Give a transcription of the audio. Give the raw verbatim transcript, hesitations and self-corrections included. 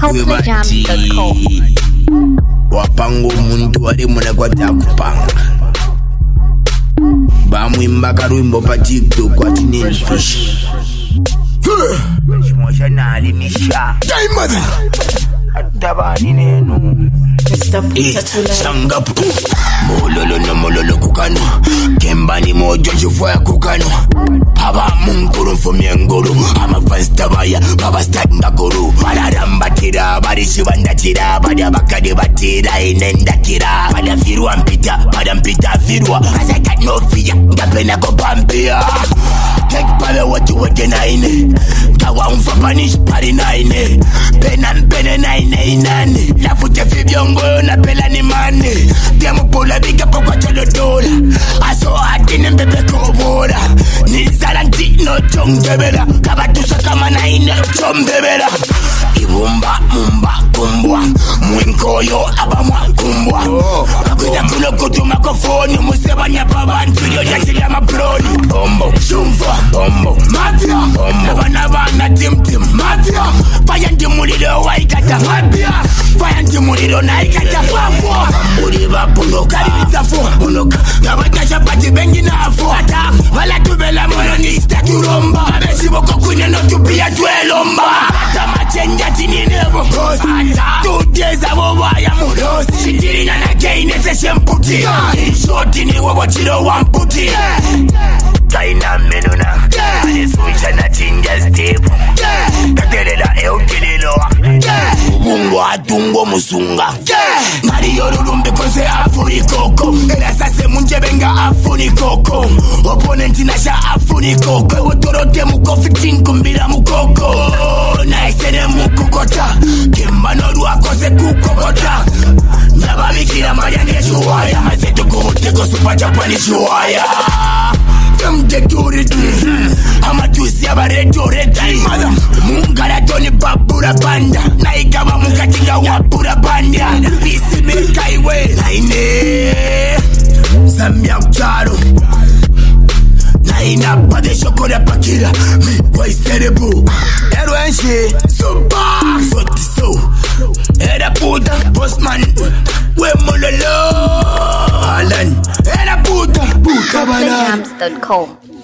coldplay jams dot com. Wapango muntu ari muna kwata kupanga bamwimba karwimbo pa TikTok kwati Nilfish Shimosha nali nisha Day mother Atabani nenu Sangapu Mololo no mololo kukano Kembani mojo jufaya kukano Haba munguru mfumyenguru Hama fastabaya Baba standa guru Balaramba tira Barishi wanda tira Bada bakade batira Inenda kira Bada virua mpita Bada mpita virua Cause I got no fear Ngapena kopambia Take pale watu wete naine Kawa umfapanish pari naine Pena mpene naine inane Lafute fibyongo na pela ni mane Demu pula biga kwa cholo dola Aso atine mbebe kobora Nizalanti no chongebela Kabatusa kama naine chombebela Ibumba mumba kumbwa Mwinkoyo abamwa kumbwa Kuda kuno kutu makofoni Museba nyapa bantu yo jasila mabroni Bombo, shumfa, bombo, mafia Bombo, nabana na tim tim mafia Faya ndi mulilo waikata mafia Faya ndi mulilo na ikata fafo Muri bapunoka, karibitafo Punoka, nabatasha pati bengi na afo Ata, wala tubela mononista turomba Besi boko kune no tupia tuelomba Ata machenja tini nebo kosi Ata, tuteza wawaya murosi Shitirina na geine se shemputi Inshoti ni wawachiro wamputi Kaina menuna Alisuisha na chinja stepu Katerela eukililoa Ubungo atungo musunga Mario rurumbe kose afuri koko Ela sase munje benga afuni koko Opponenti nasha afuni koko Otorote mukofi tinkumbira mukoko Na esene mukukota Kimba noru akose kukokota Nababikira mayane shuwaya Mazeto kumuteko super Japani shuwaya Them get to it, I'ma do see about it to it. Mother, Mungara Tony Babura Banda, Naikawa Mukatinga Wapura Banda, Bisi Milkaiwe, Naine, Samyak Charo, Naina Padeshokora Pakira, Why Cerebu, Erwenshi, Super, Sotiso, Era Puta, Postman, Wemololo, Alan, Era Puta, coldplay jams dot com.